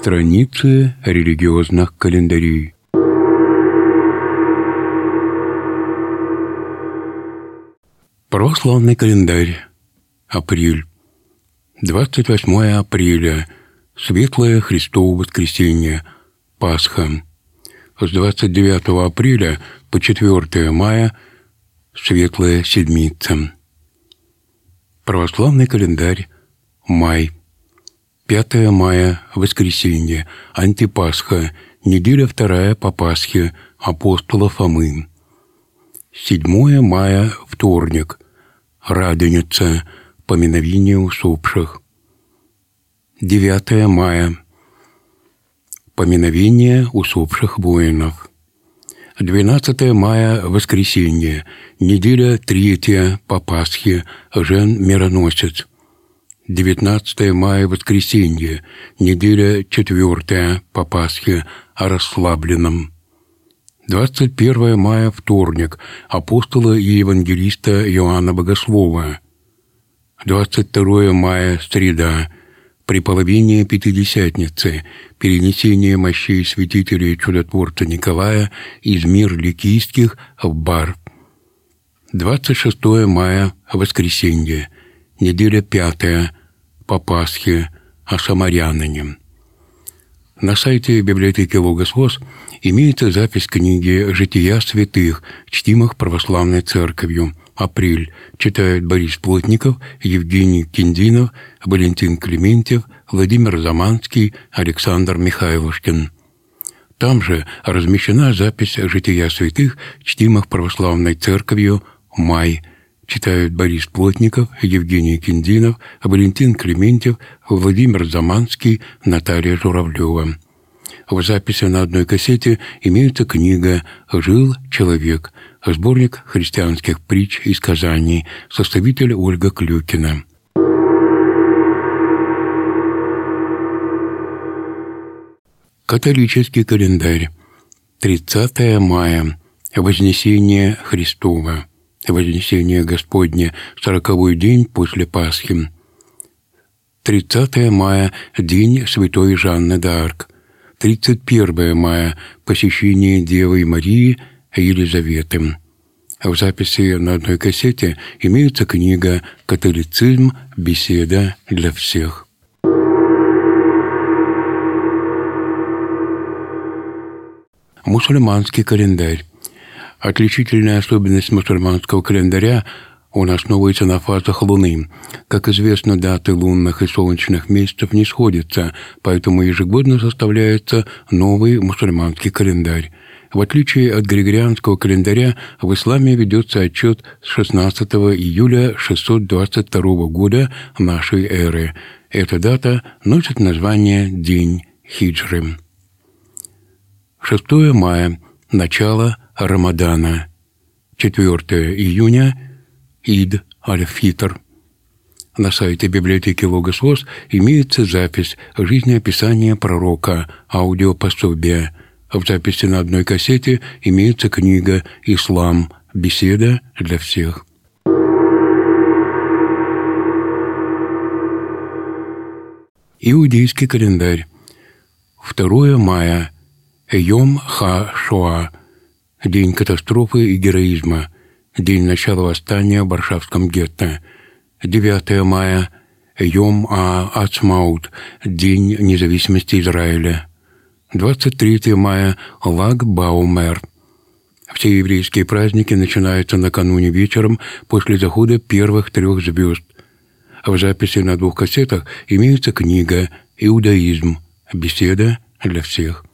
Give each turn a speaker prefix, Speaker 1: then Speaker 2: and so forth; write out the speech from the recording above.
Speaker 1: Страницы религиозных календарей. Православный календарь. Апрель. 28 апреля. Светлое Христово воскресенье. Пасха. С 29 апреля по 4 мая. Светлая Седмица. Православный календарь. Май. 5 мая. Воскресенье. Антипасха. Неделя 2 по Пасхе. Апостола Фомы. 7 мая. Вторник. Радоница. Поминовение усопших. 9 мая. Поминовение усопших воинов. 12 мая. Воскресенье. Неделя 3 по Пасхе. Жен-мироносец. 19 мая. Воскресенье. Неделя 4 по Пасхе. О расслабленном. 21 мая. Вторник. Апостола и евангелиста Иоанна Богослова. 22 мая. Среда. Преполовение Пятидесятницы. Перенесение мощей святителя и чудотворца Николая из мир ликийских в Бар. 26 мая. Воскресенье. Неделя 5 по Пасхе. О самарянине. На сайте библиотеки Логос ВОС имеется запись книги «Жития святых», чтимых православной церковью. Апрель. Читают Борис Плотников, Евгений Киндинов, Валентин Клементьев, Владимир Заманский, Александр Михайлушкин. Там же размещена запись «Жития святых», чтимых православной церковью. Май. Читают Борис Плотников, Евгений Киндинов, Валентин Клементьев, Владимир Заманский, Наталья Журавлева. В записи на одной кассете имеется книга «Жил человек», сборник христианских притч и сказаний, составитель Ольга Клюкина. Католический календарь. 30 мая. Вознесение Христово. Вознесение Господне. 40-й день после Пасхи. 30 мая. День святой Жанны д'Арк. 31 мая. Посещение Девы Марии Елизаветы. В записи на одной кассете имеется книга «Католицизм. Беседа для всех». Мусульманский календарь. Отличительная особенность мусульманского календаря – он основывается на фазах Луны. Как известно, даты лунных и солнечных месяцев не сходятся, поэтому ежегодно составляется новый мусульманский календарь. В отличие от григорианского календаря, в исламе ведется отчет с 16 июля 622 года нашей эры. Эта дата носит название День хиджры. 6 мая. Начало Рамадана. 4 июня. Ид аль-Фитр. На сайте библиотеки Логос ВОС имеется запись жизнеописания пророка, аудиопособие. В записи на одной кассете имеется книга «Ислам. Беседа для всех». Иудейский календарь. 2 мая. Йом Ха-Шоа. День катастрофы и героизма. День начала восстания в Варшавском гетто. 9 мая. Йом А-Ацмаут. День независимости Израиля. 23 мая. Lag Баумер. Все еврейские праздники начинаются накануне вечером после захода первых 3 звезд. В записи на 2 кассетах имеется книга «Иудаизм. Беседа для всех».